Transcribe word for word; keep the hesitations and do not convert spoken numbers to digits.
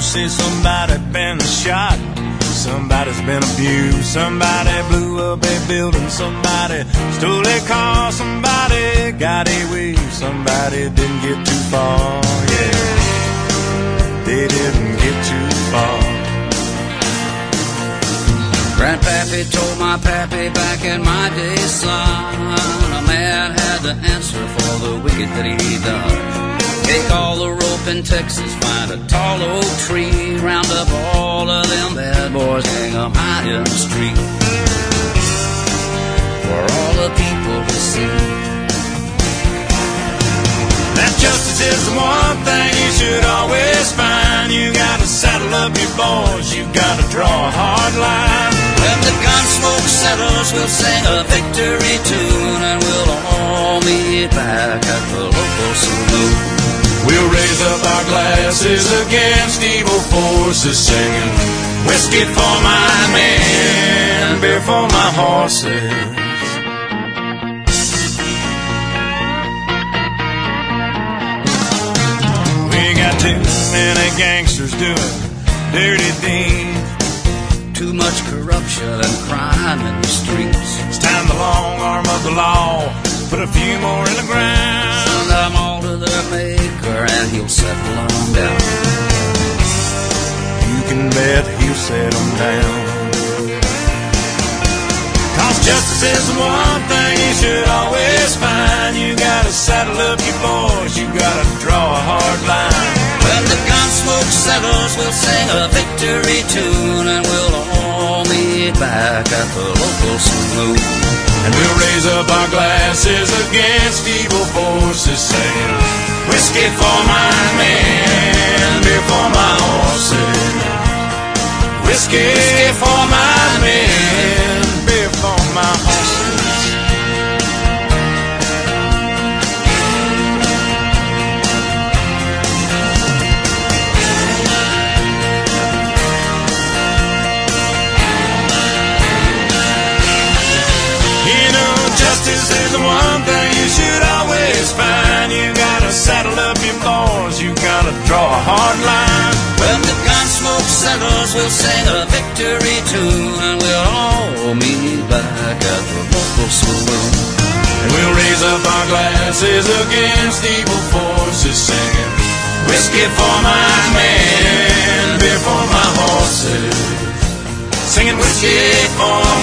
say somebody been shot, somebody's been abused, somebody blew up a building, somebody stole a car, somebody got away, somebody didn't get too far. Yeah, they didn't get too far. Grandpappy told my pappy back in my day, son, a man had to answer for the wicked that he done. Take all the rope in Texas, find a tall oak tree, round up all of them bad boys, hang them high in the street for all the people to see. That justice is the one thing you should always find. You gotta saddle up your boys, you gotta draw a hard line. When the gun smoke settles, we'll sing a victory tune, and we'll all meet back at the local saloon. We'll raise up our glasses against evil forces, singing whiskey for my men, beer for my horses. We got too many gangsters doing dirty things, too much corruption and crime in the streets. It's time the long arm of the law put a few more in the ground. Send them all to their maker and he'll settle them down. You can bet he'll settle them down. Cause justice is the one thing you should always find. You gotta saddle up your boys, you gotta draw a hard line. When the gun smoke settles, we'll sing a victory tune, and we'll all meet back at the local saloon. And we'll raise up our glasses against evil forces, saying whiskey for my men, beer for my horses. Whiskey for my men, beer for my horses. Justice is the one thing you should always find. You gotta saddle up your boys, you gotta draw a hard line. When the gun smoke settles, we'll sing a victory tune, and we'll all meet back at the local saloon. And we'll raise up our glasses against evil forces, singing whiskey for my men, beer for my horses. Singing whiskey for